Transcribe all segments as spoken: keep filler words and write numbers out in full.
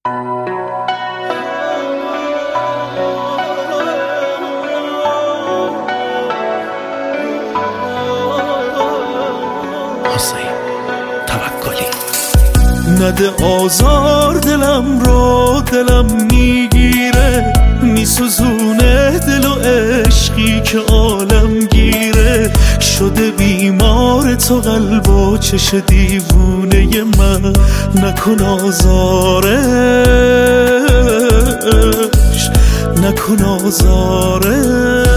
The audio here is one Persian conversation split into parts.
نده آزار دلم رو، دلم میگیره، میسوزونه دل و عشقی که عالم گیره. شده بیمار تو قلب و چش دیوونه من، نکن آزارش، نکن آزارش.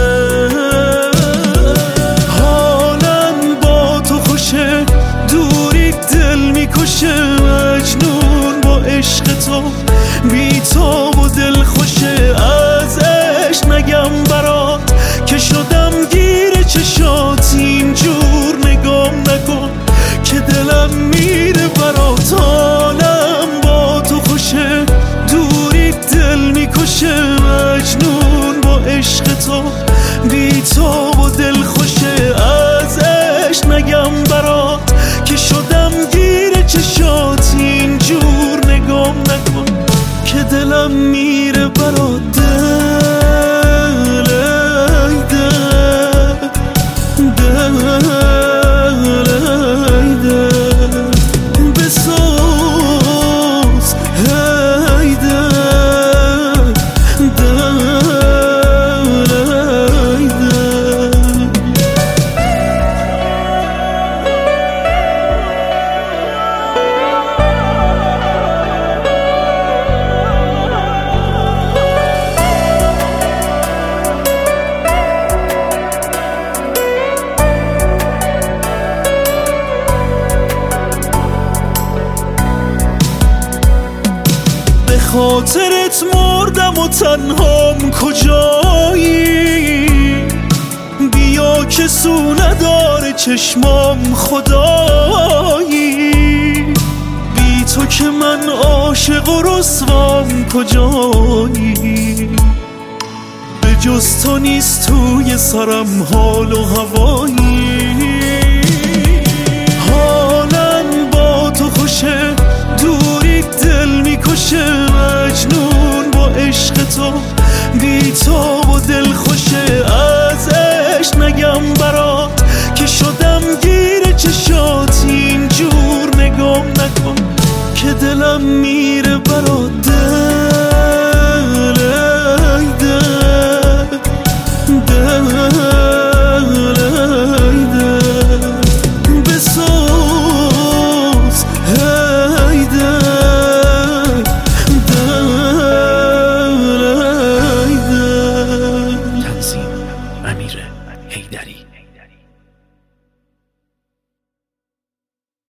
حالم با تو خوشه، دوری دل میکشه، مجنون با عشق تو، بی تو و دل خوشه. ازش نگم برات که شدم گیر چشات، اینجور نگام نکن که دلم میره برات. حالم با تو خوشه، دوری دل میکشه، مجنون با عشق تو، بی تو و دل خوشه. ازش نگم برات که شدم گیر چشات، اینجور نگام نکن که دلم میره برات. دل ای دل، دل ای دل، بسوز ای دل، دل ای دل. خاطرت مردم و تنهام کجایی، بیا که سو نداره چشمام خدایی. بی تو که من عاشق و رسوام کجایی، به جز تو نیست توی سرم حال و هوایی. حالم با تو خوشه، دوری دل میکشه، مجنون با عشق تو، بی تو و دل خوشه. ازش نگم برات که شدم گیر چشات، اینجور نگام نکن که دلم میره برات. دل ای دل، دل ای دل، بسوز ای دل، تنظیم امیر حیدری.